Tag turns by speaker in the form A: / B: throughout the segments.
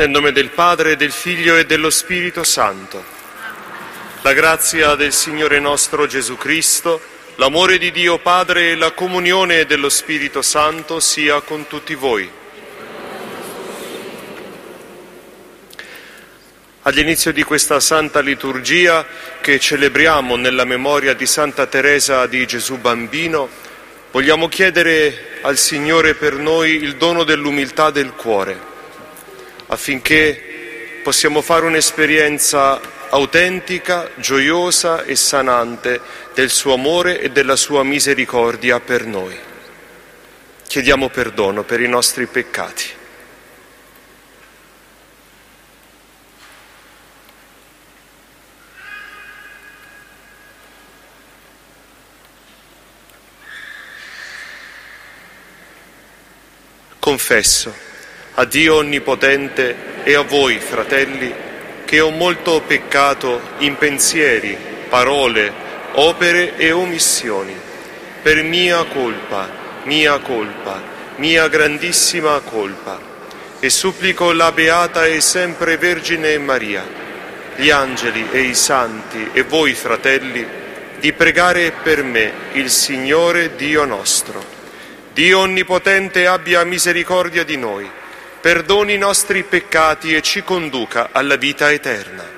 A: Nel nome del Padre, del Figlio e dello Spirito Santo. La grazia del Signore nostro Gesù Cristo, l'amore di Dio Padre e la comunione dello Spirito Santo sia con tutti voi. All'inizio di questa Santa Liturgia che celebriamo nella memoria di Santa Teresa di Gesù Bambino, vogliamo chiedere al Signore per noi il dono dell'umiltà del cuore, affinché possiamo fare un'esperienza autentica, gioiosa e sanante del suo amore e della sua misericordia per noi. Chiediamo perdono per i nostri peccati. Confesso a Dio Onnipotente e a voi, fratelli, che ho molto peccato in pensieri, parole, opere e omissioni, per mia colpa, mia grandissima colpa, e supplico la Beata e sempre Vergine Maria, gli angeli e i santi e voi, fratelli, di pregare per me il Signore Dio nostro. Dio Onnipotente abbia misericordia di noi, perdoni i nostri peccati e ci conduca alla vita eterna.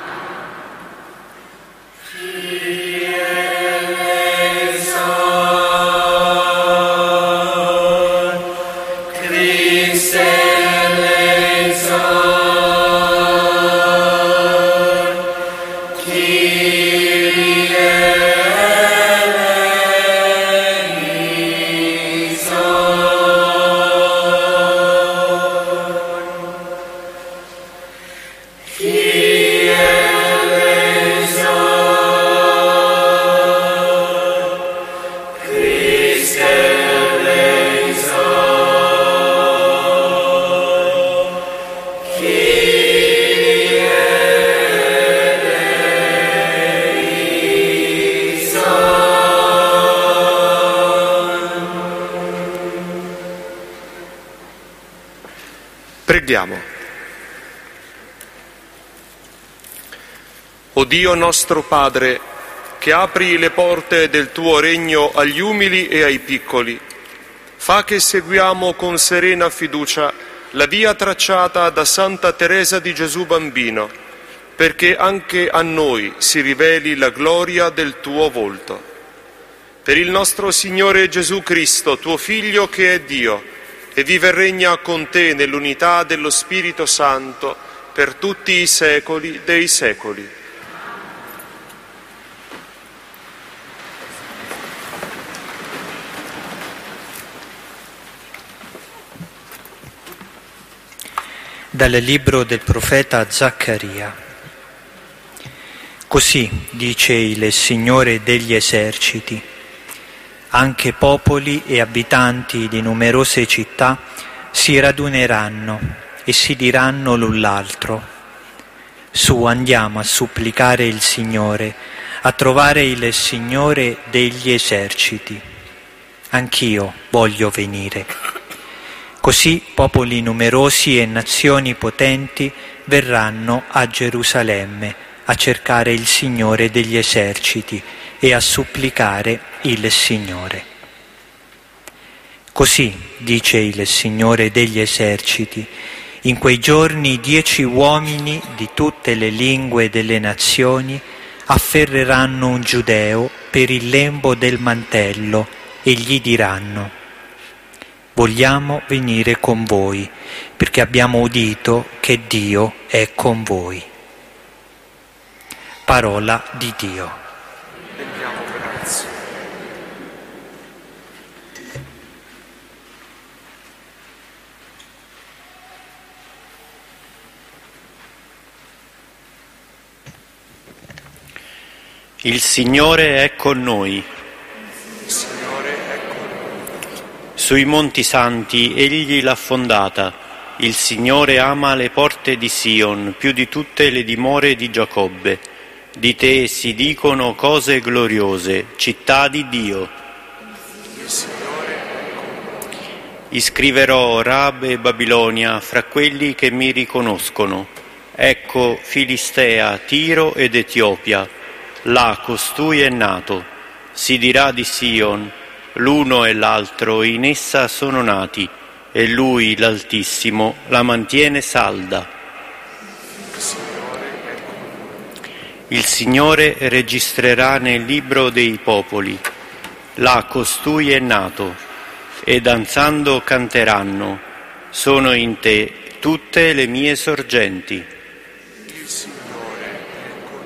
A: Preghiamo. O Dio nostro Padre, che apri le porte del tuo regno agli umili e ai piccoli, fa che seguiamo con serena fiducia la via tracciata da Santa Teresa di Gesù Bambino, perché anche a noi si riveli la gloria del tuo volto. Per il nostro Signore Gesù Cristo, tuo Figlio che è Dio, e vive e regna con te nell'unità dello Spirito Santo per tutti i secoli dei secoli.
B: Dal libro del profeta Zaccaria. Così dice il Signore degli eserciti: anche popoli e abitanti di numerose città si raduneranno e si diranno l'un l'altro: su, andiamo a supplicare il Signore, a trovare il Signore degli eserciti. Anch'io voglio venire. Così popoli numerosi e nazioni potenti verranno a Gerusalemme a cercare il Signore degli eserciti e a supplicare il Signore. Così dice il Signore degli eserciti: in quei giorni 10 uomini di tutte le lingue delle nazioni afferreranno un giudeo per il lembo del mantello e gli diranno: vogliamo venire con voi, perché abbiamo udito che Dio è con voi. Parola di Dio.
A: Rendiamo grazie.
C: Il Signore è con noi.
A: Il Signore è con noi.
C: Sui monti santi egli l'ha fondata. Il Signore ama le porte di Sion più di tutte le dimore di Giacobbe. Di te si dicono cose gloriose, città di Dio.
A: Il Signore è con noi.
C: Iscriverò Rab e Babilonia fra quelli che mi riconoscono. Ecco Filistea, Tiro ed Etiopia. Là costui è nato. Si dirà di Sion, l'uno e l'altro in essa sono nati, e lui, l'Altissimo, la mantiene salda. Il Signore registrerà nel libro dei popoli. Là costui è nato. E danzando canteranno, sono in te tutte le mie sorgenti.
A: Il Signore è con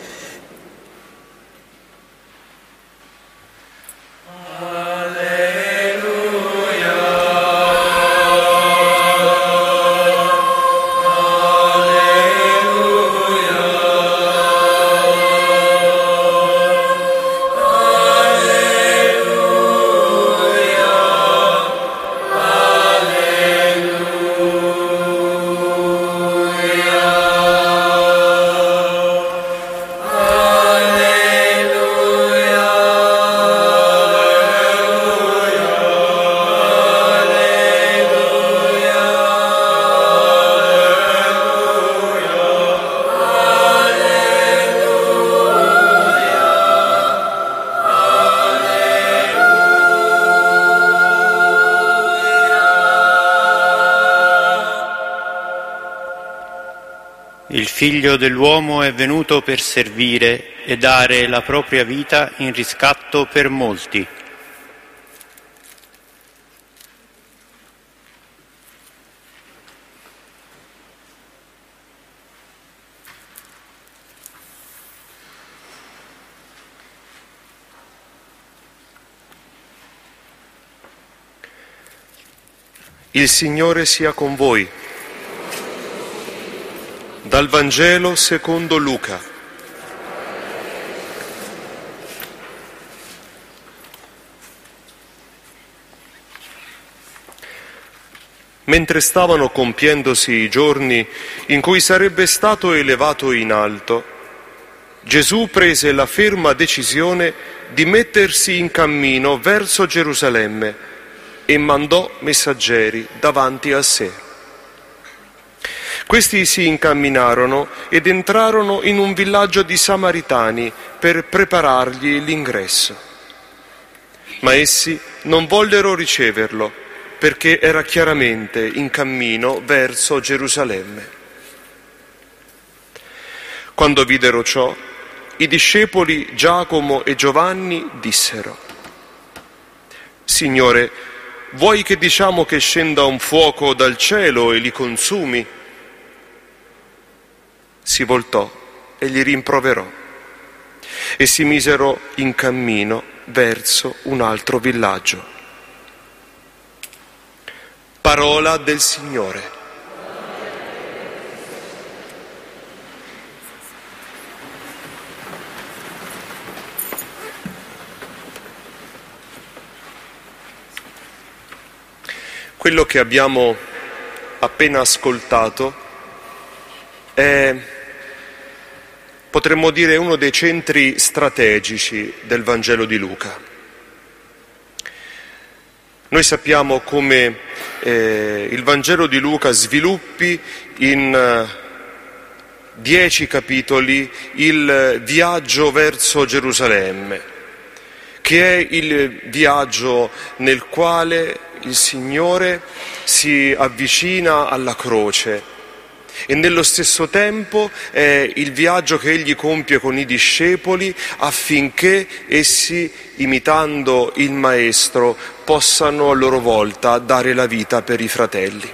C: Il Figlio dell'uomo è venuto per servire e dare la propria vita in riscatto per molti.
A: Il Signore sia con voi. Dal Vangelo secondo Luca. Mentre stavano compiendosi i giorni in cui sarebbe stato elevato in alto, Gesù prese la ferma decisione di mettersi in cammino verso Gerusalemme e mandò messaggeri davanti a sé. Questi si incamminarono ed entrarono in un villaggio di Samaritani per preparargli l'ingresso. Ma essi non vollero riceverlo, perché era chiaramente in cammino verso Gerusalemme. Quando videro ciò, i discepoli Giacomo e Giovanni dissero: Signore, vuoi che diciamo che scenda un fuoco dal cielo e li consumi? Si voltò e gli rimproverò e si misero in cammino verso un altro villaggio. Parola del Signore. Quello che abbiamo appena ascoltato è, potremmo dire, uno dei centri strategici del Vangelo di Luca. Noi sappiamo come il Vangelo di Luca sviluppi in 10 capitoli il viaggio verso Gerusalemme, che è il viaggio nel quale il Signore si avvicina alla croce e nello stesso tempo è il viaggio che egli compie con i discepoli affinché essi, imitando il Maestro, possano a loro volta dare la vita per i fratelli.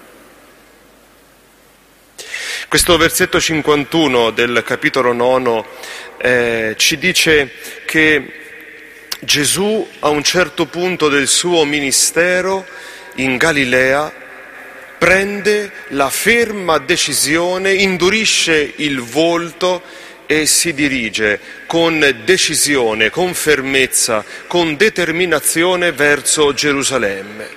A: Questo versetto 51 del capitolo 9 ci dice che Gesù a un certo punto del suo ministero in Galilea prende la ferma decisione, indurisce il volto e si dirige con decisione, con fermezza, con determinazione verso Gerusalemme.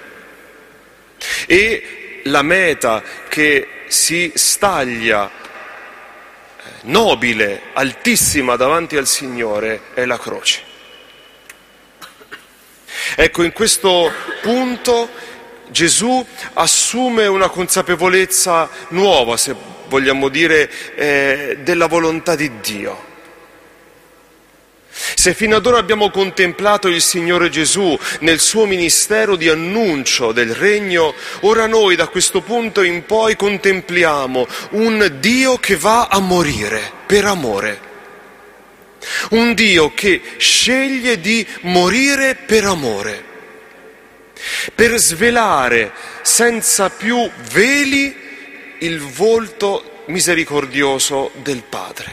A: E la meta che si staglia nobile, altissima davanti al Signore è la croce. Ecco, in questo punto Gesù assume una consapevolezza nuova, se vogliamo dire, della volontà di Dio. Se fino ad ora abbiamo contemplato il Signore Gesù nel suo ministero di annuncio del regno, ora noi da questo punto in poi contempliamo un Dio che va a morire per amore. Un Dio che sceglie di morire per amore, per svelare senza più veli il volto misericordioso del Padre.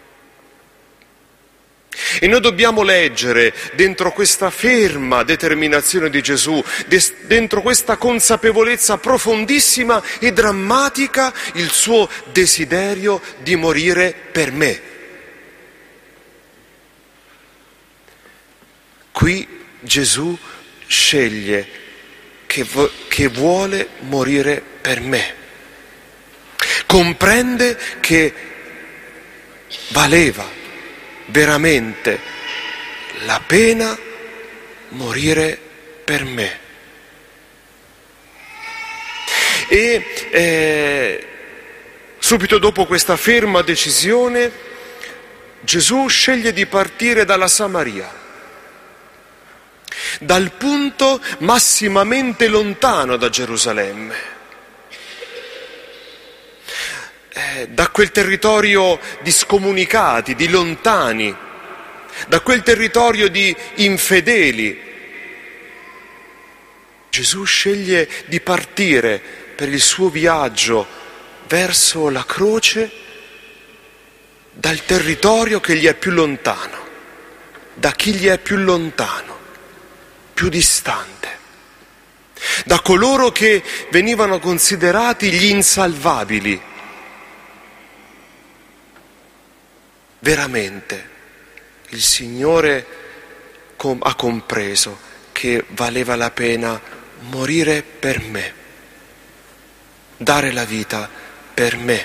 A: E noi dobbiamo leggere dentro questa ferma determinazione di Gesù, dentro questa consapevolezza profondissima e drammatica, il suo desiderio di morire per me. Qui Gesù sceglie che vuole morire per me. Comprende che valeva veramente la pena morire per me. E subito dopo questa ferma decisione, Gesù sceglie di partire dalla Samaria, dal punto massimamente lontano da Gerusalemme, da quel territorio di scomunicati, di lontani, da quel territorio di infedeli. Gesù sceglie di partire per il suo viaggio verso la croce dal territorio che gli è più lontano, da chi gli è più lontano, più distante, da coloro che venivano considerati gli insalvabili. Veramente il Signore ha compreso che valeva la pena morire per me, dare la vita per me,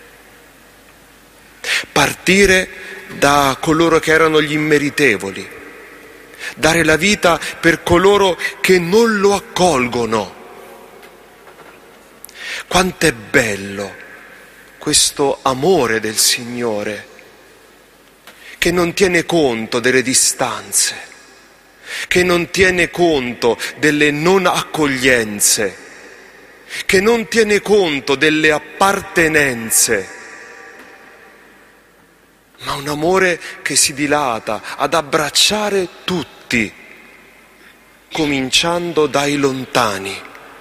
A: partire da coloro che erano gli immeritevoli, dare la vita per coloro che non lo accolgono. Quanto è bello questo amore del Signore, che non tiene conto delle distanze, che non tiene conto delle non accoglienze, che non tiene conto delle appartenenze, ma un amore che si dilata ad abbracciare tutti, cominciando dai lontani.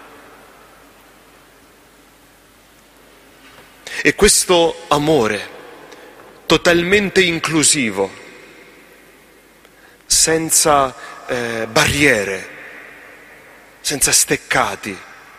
A: E questo amore totalmente inclusivo, senza barriere, senza steccati,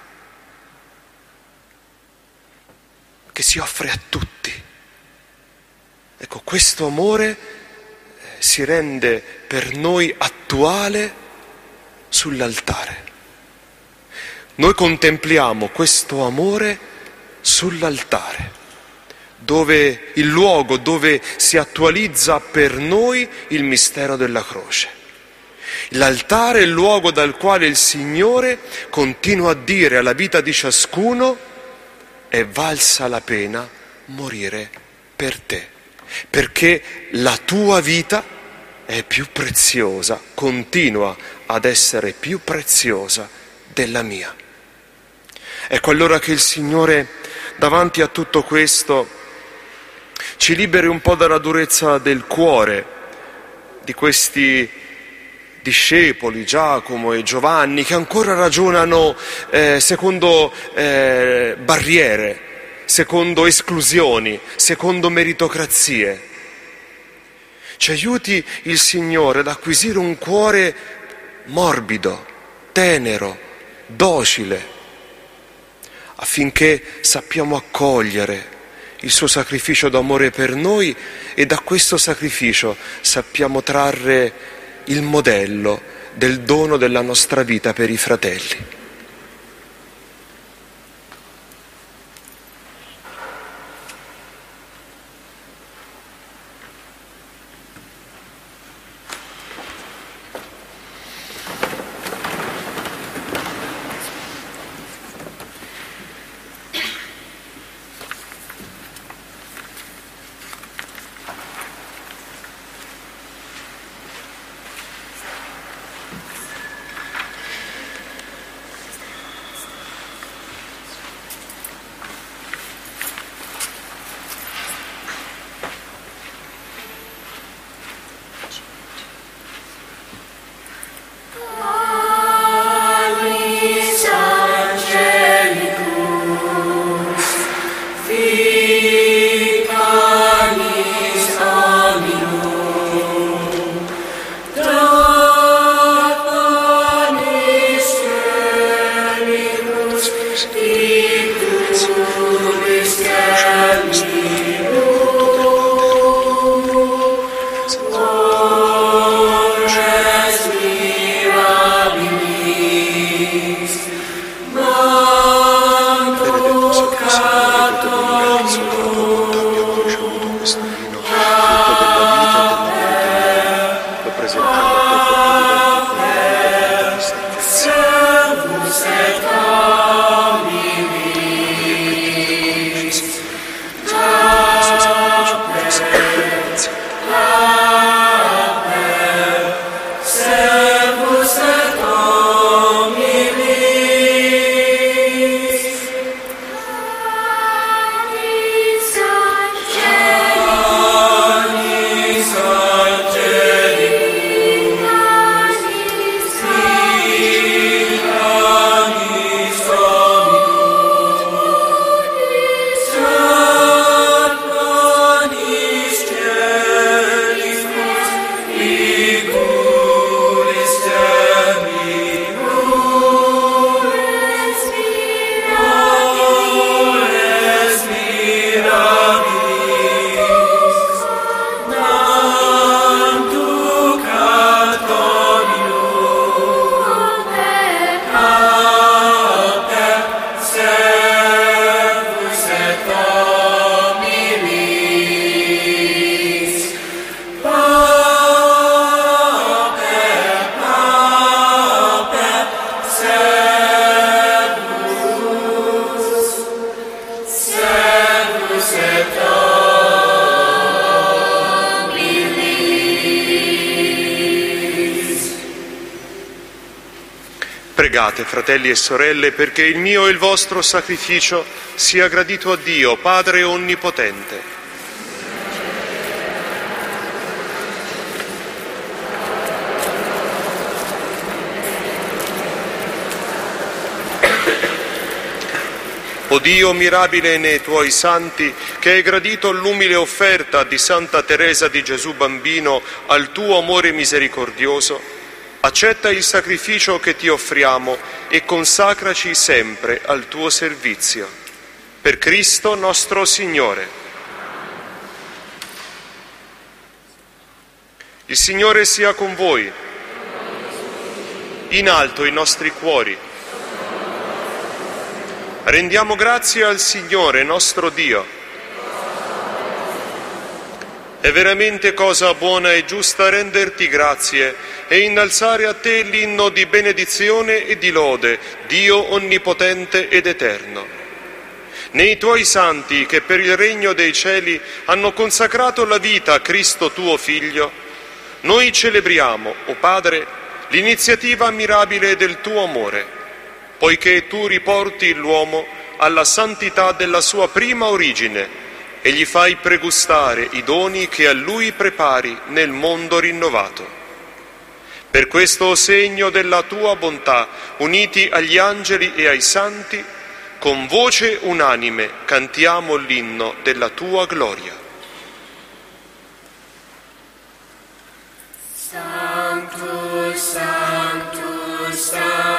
A: che si offre a tutti. Ecco, questo amore si rende per noi attuale sull'altare. Noi contempliamo questo amore sull'altare, dove il luogo dove si attualizza per noi il mistero della croce. L'altare è il luogo dal quale il Signore continua a dire alla vita di ciascuno: è valsa la pena morire per te, perché la tua vita è più preziosa, continua ad essere più preziosa della mia. Ecco allora che il Signore, davanti a tutto questo, ci liberi un po' dalla durezza del cuore di questi discepoli, Giacomo e Giovanni, che ancora ragionano secondo barriere, secondo esclusioni, secondo meritocrazie. Ci aiuti il Signore ad acquisire un cuore morbido, tenero, docile, affinché sappiamo accogliere il suo sacrificio d'amore per noi e da questo sacrificio sappiamo trarre il modello del dono della nostra vita per i fratelli. pregate, fratelli e sorelle, perché il mio e il vostro sacrificio sia gradito a Dio, Padre Onnipotente. O Dio mirabile nei Tuoi santi, che hai gradito l'umile offerta di Santa Teresa di Gesù Bambino al Tuo amore misericordioso, accetta il sacrificio che Ti offriamo e consacraci sempre al Tuo servizio. Per Cristo nostro Signore. Il Signore sia con voi. In alto i nostri cuori. Rendiamo grazie al Signore nostro Dio. È veramente cosa buona e giusta renderti grazie e innalzare a te l'inno di benedizione e di lode, Dio onnipotente ed eterno. Nei Tuoi santi che per il regno dei cieli hanno consacrato la vita a Cristo Tuo Figlio, noi celebriamo, o Padre, l'iniziativa mirabile del Tuo amore, poiché Tu riporti l'uomo alla santità della sua prima origine e gli fai pregustare i doni che a lui prepari nel mondo rinnovato. Per questo segno della Tua bontà, uniti agli angeli e ai santi, con voce unanime cantiamo l'inno della Tua gloria.
D: Sanctus, Sanctus, Sanctus.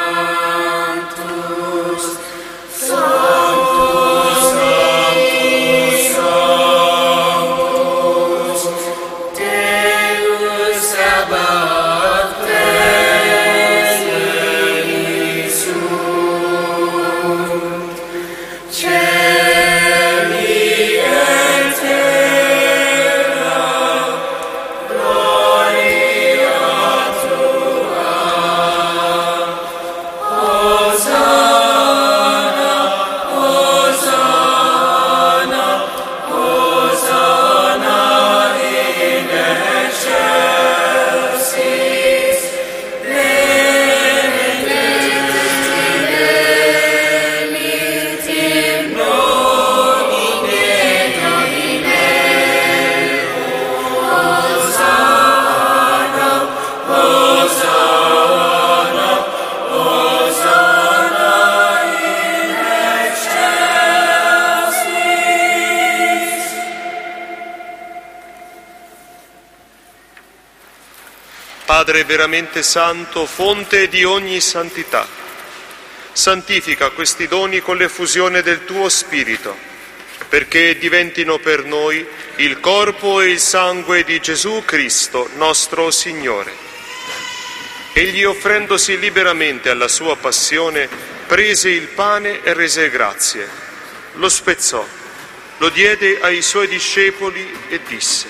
A: Padre veramente santo, fonte di ogni santità, santifica questi doni con l'effusione del Tuo Spirito, perché diventino per noi il corpo e il sangue di Gesù Cristo, nostro Signore. Egli, offrendosi liberamente alla sua passione, prese il pane e rese grazie, lo spezzò, lo diede ai Suoi discepoli e disse: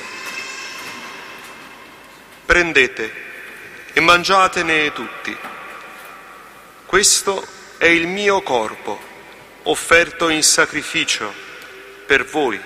A: prendete e mangiatene tutti. Questo è il mio corpo, offerto in sacrificio per voi.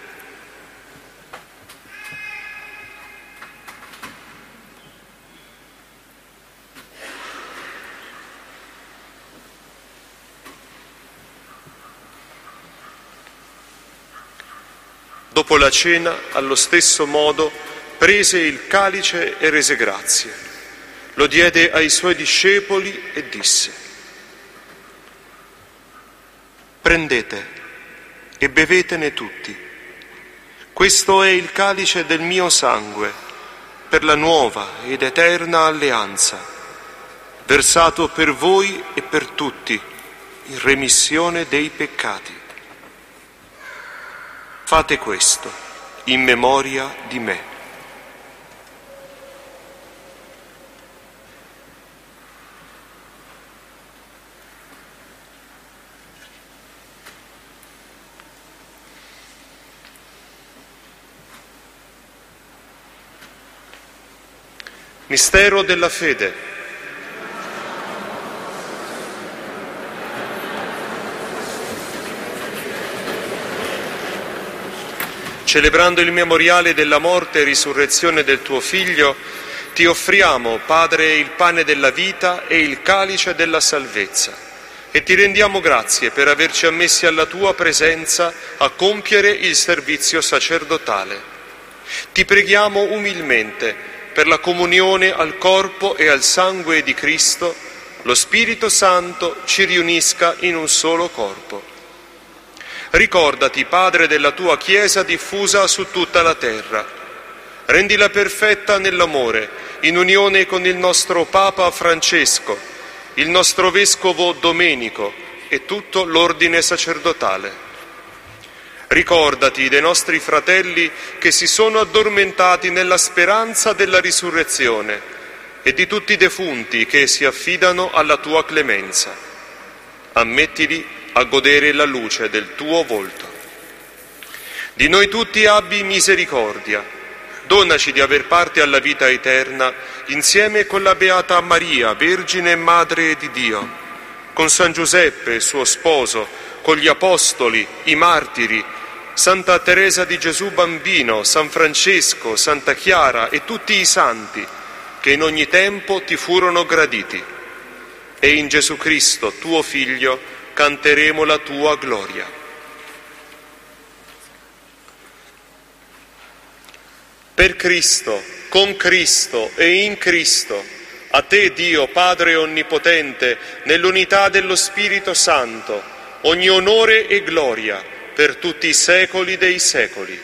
A: Dopo la cena, allo stesso modo, prese il calice e rese grazie. Lo diede ai Suoi discepoli e disse: prendete e bevetene tutti. Questo è il calice del mio sangue, per la nuova ed eterna alleanza, versato per voi e per tutti, in remissione dei peccati. Fate questo in memoria di me. Mistero della fede. Celebrando il memoriale della morte e risurrezione del Tuo Figlio, Ti offriamo, Padre, il pane della vita e il calice della salvezza e ti rendiamo grazie per averci ammessi alla tua presenza a compiere il servizio sacerdotale. Ti preghiamo umilmente per la comunione al corpo e al sangue di Cristo, lo Spirito Santo ci riunisca in un solo corpo. Ricordati, Padre, della tua Chiesa diffusa su tutta la terra. Rendila perfetta nell'amore, in unione con il nostro Papa Francesco, il nostro Vescovo Domenico e tutto l'ordine sacerdotale. Ricordati dei nostri fratelli che si sono addormentati nella speranza della risurrezione e di tutti i defunti che si affidano alla tua clemenza. Ammettili a godere la luce del tuo volto. Di noi tutti abbi misericordia. Donaci di aver parte alla vita eterna insieme con la Beata Maria, Vergine e Madre di Dio, con San Giuseppe, suo sposo, con gli Apostoli, i Martiri, Santa Teresa di Gesù Bambino, San Francesco, Santa Chiara e tutti i santi che in ogni tempo ti furono graditi. E in Gesù Cristo, tuo Figlio, canteremo la tua gloria. Per Cristo, con Cristo e in Cristo, a te Dio Padre Onnipotente, nell'unità dello Spirito Santo, ogni onore e gloria per tutti i secoli dei secoli.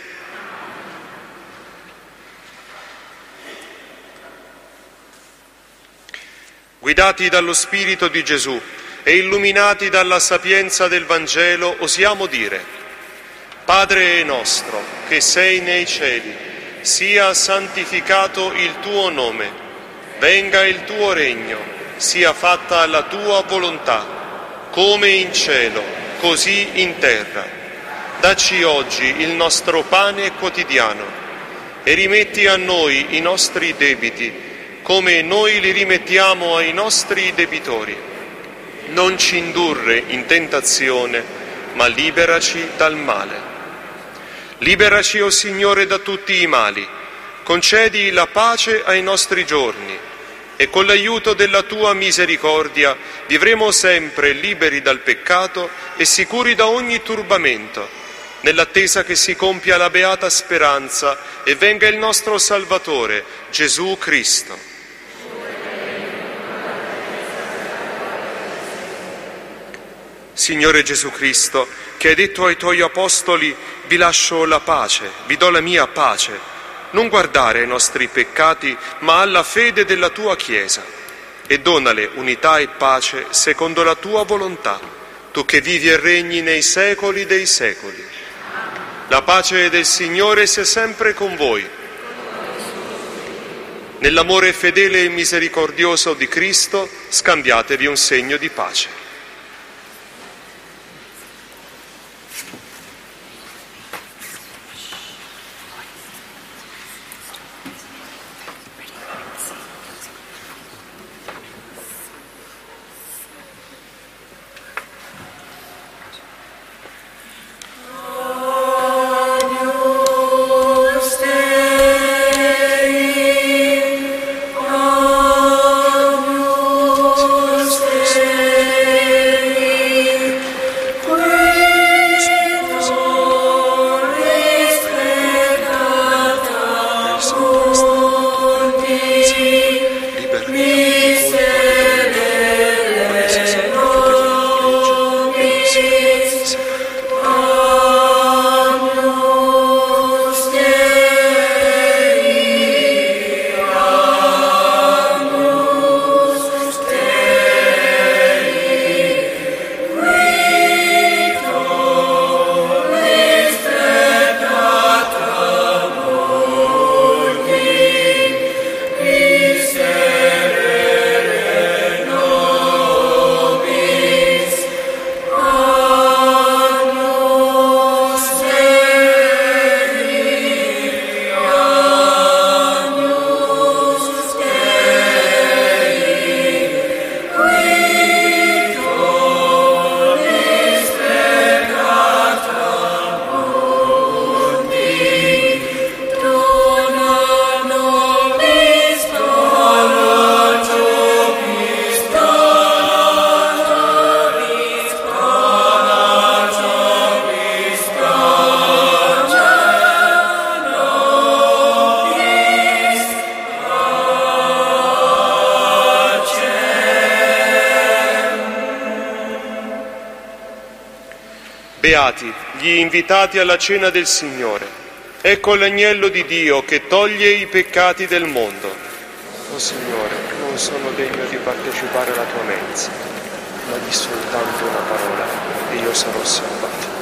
A: Guidati dallo Spirito di Gesù e illuminati dalla sapienza del Vangelo, osiamo dire: Padre nostro, che sei nei cieli, sia santificato il tuo nome, venga il tuo regno, sia fatta la tua volontà, come in cielo, così in terra. Dacci oggi il nostro pane quotidiano e rimetti a noi i nostri debiti, come noi li rimettiamo ai nostri debitori. Non ci indurre in tentazione, ma liberaci dal male. Liberaci, o Signore, da tutti i mali, concedi la pace ai nostri giorni e con l'aiuto della tua misericordia vivremo sempre liberi dal peccato e sicuri da ogni turbamento, nell'attesa che si compia la beata speranza e venga il nostro Salvatore, Gesù Cristo. Signore Gesù Cristo, che hai detto ai tuoi apostoli: vi lascio la pace, vi do la mia pace, non guardare ai nostri peccati, ma alla fede della tua Chiesa, e donale unità e pace secondo la tua volontà, tu che vivi e regni nei secoli dei secoli. La pace del Signore sia sempre con voi. Nell'amore fedele e misericordioso di Cristo, scambiatevi un segno di pace. Beati gli invitati alla cena del Signore. Ecco l'agnello di Dio che toglie i peccati del mondo. O Signore, non sono degno di partecipare alla tua mensa, ma di soltanto una parola e io sarò salvato.